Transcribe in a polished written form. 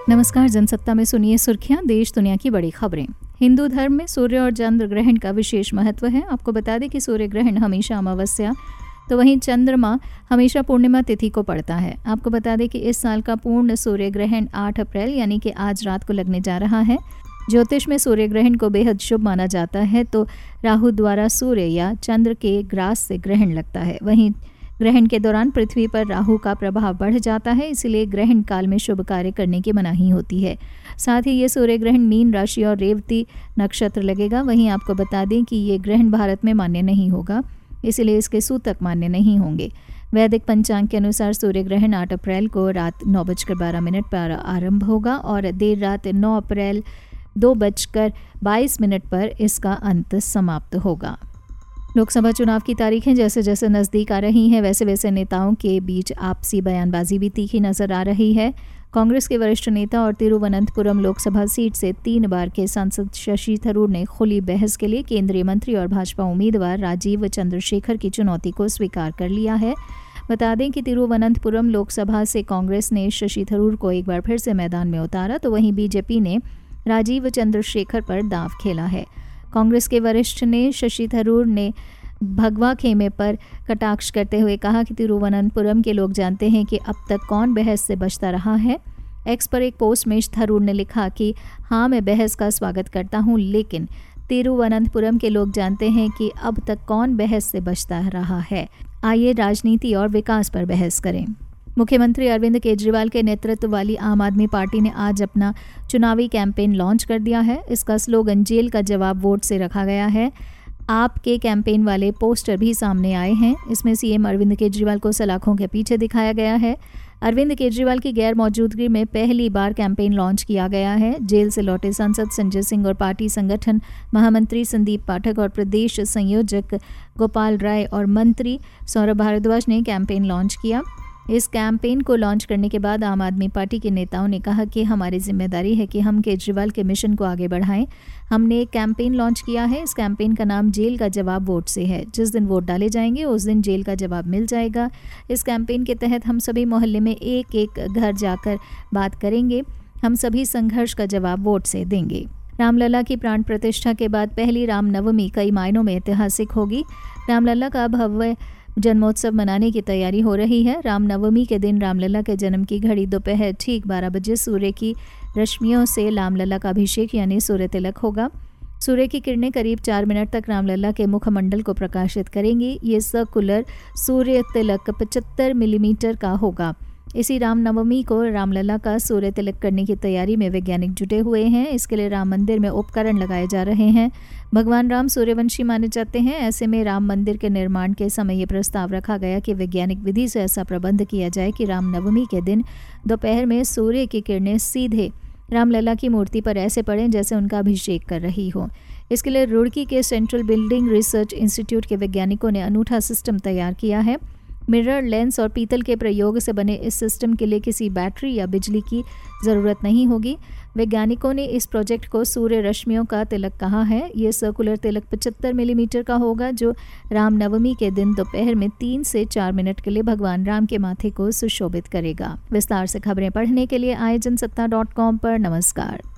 नमस्कार, जनसत्ता में सुनिए सुर्खियां, देश दुनिया की बड़ी खबरें। हिंदू धर्म में सूर्य और चंद्र ग्रहण का विशेष महत्व है। आपको बता दें कि सूर्य ग्रहण हमेशा अमावस्या तो वहीं चंद्रमा हमेशा पूर्णिमा तिथि को पड़ता है। आपको बता दें कि इस साल का पूर्ण सूर्य ग्रहण 8 अप्रैल यानी कि आज रात को लगने जा रहा है। ज्योतिष में सूर्य ग्रहण को बेहद शुभ माना जाता है। तो राहु द्वारा सूर्य या चंद्र के ग्रास से ग्रहण लगता है। वहीं ग्रहण के दौरान पृथ्वी पर राहु का प्रभाव बढ़ जाता है, इसलिए ग्रहण काल में शुभ कार्य करने की मनाही होती है। साथ ही ये सूर्य ग्रहण मीन राशि और रेवती नक्षत्र लगेगा। वहीं आपको बता दें कि ये ग्रहण भारत में मान्य नहीं होगा, इसलिए इसके सूतक मान्य नहीं होंगे। वैदिक पंचांग के अनुसार सूर्य ग्रहण 8 अप्रैल को रात 9:12 पर आरंभ होगा और देर रात 9 अप्रैल 2:22 पर इसका अंत समाप्त होगा। लोकसभा चुनाव की तारीखें जैसे जैसे नज़दीक आ रही हैं, वैसे वैसे नेताओं के बीच आपसी बयानबाजी भी तीखी नजर आ रही है। कांग्रेस के वरिष्ठ नेता और तिरुवनंतपुरम लोकसभा सीट से 3 बार के सांसद शशि थरूर ने खुली बहस के लिए केंद्रीय मंत्री और भाजपा उम्मीदवार राजीव चंद्रशेखर की चुनौती को स्वीकार कर लिया है। बता दें कि तिरुवनंतपुरम लोकसभा से कांग्रेस ने शशि थरूर को एक बार फिर से मैदान में उतारा, तो वहीं बीजेपी ने राजीव चंद्रशेखर पर दांव खेला है। कांग्रेस के वरिष्ठ ने शशि थरूर ने भगवा खेमे पर कटाक्ष करते हुए कहा कि तिरुवनंतपुरम के लोग जानते हैं कि अब तक कौन बहस से बचता रहा है। एक्स पर एक पोस्ट में थरूर ने लिखा कि हाँ, मैं बहस का स्वागत करता हूँ, लेकिन तिरुवनंतपुरम के लोग जानते हैं कि अब तक कौन बहस से बचता रहा है। आइए राजनीति और विकास पर बहस करें। मुख्यमंत्री अरविंद केजरीवाल के नेतृत्व वाली आम आदमी पार्टी ने आज अपना चुनावी कैंपेन लॉन्च कर दिया है। इसका स्लोगन जेल का जवाब वोट से रखा गया है। आपके कैंपेन वाले पोस्टर भी सामने आए हैं। इसमें सीएम अरविंद केजरीवाल को सलाखों के पीछे दिखाया गया है। अरविंद केजरीवाल की गैर मौजूदगी में पहली बार कैंपेन लॉन्च किया गया है। जेल से लौटे सांसद संजय सिंह और पार्टी संगठन महामंत्री संदीप पाठक और प्रदेश संयोजक गोपाल राय और मंत्री सौरभ भारद्वाज ने कैंपेन लॉन्च किया। इस कैंपेन को लॉन्च करने के बाद आम आदमी पार्टी के नेताओं ने कहा कि हमारी जिम्मेदारी है कि हम केजरीवाल के मिशन को आगे बढ़ाएं। हमने एक कैंपेन लॉन्च किया है। इस कैंपेन का नाम जेल का जवाब वोट से है। जिस दिन वोट डाले जाएंगे उस दिन जेल का जवाब मिल जाएगा। इस कैंपेन के तहत हम सभी मोहल्ले में एक एक घर जाकर बात करेंगे। हम सभी संघर्ष का जवाब वोट से देंगे। रामलला की प्राण प्रतिष्ठा के बाद पहली रामनवमी कई मायनों में ऐतिहासिक होगी। रामलला का भव्य जन्मोत्सव मनाने की तैयारी हो रही है। रामनवमी के दिन रामलला के जन्म की घड़ी दोपहर ठीक 12 बजे सूर्य की रश्मियों से रामलला का अभिषेक यानी सूर्य तिलक होगा। सूर्य की किरणें करीब 4 मिनट तक रामलला के मुखमंडल को प्रकाशित करेंगी। ये सर्कुलर सूर्य तिलक 75 मिलीमीटर का होगा। इसी रामनवमी को रामलला का सूर्य तिलक करने की तैयारी में वैज्ञानिक जुटे हुए हैं। इसके लिए राम मंदिर में उपकरण लगाए जा रहे हैं। भगवान राम सूर्यवंशी माने जाते हैं। ऐसे में राम मंदिर के निर्माण के समय ये प्रस्ताव रखा गया कि वैज्ञानिक विधि से ऐसा प्रबंध किया जाए कि रामनवमी के दिन दोपहर में सूर्य की किरणें सीधे रामलला की मूर्ति पर ऐसे पड़ें जैसे उनका अभिषेक कर रही हो। इसके लिए रुड़की के सेंट्रल बिल्डिंग रिसर्च इंस्टीट्यूट के वैज्ञानिकों ने अनूठा सिस्टम तैयार किया है। मिरर लेंस और पीतल के प्रयोग से बने इस सिस्टम के लिए किसी बैटरी या बिजली की ज़रूरत नहीं होगी। वैज्ञानिकों ने इस प्रोजेक्ट को सूर्य रश्मियों का तिलक कहा है। ये सर्कुलर तिलक 75 मिलीमीटर का होगा, जो रामनवमी के दिन दोपहर में 3 से 4 मिनट के लिए भगवान राम के माथे को सुशोभित करेगा। विस्तार से खबरें पढ़ने के लिए आए जनसत्ता.com पर। नमस्कार।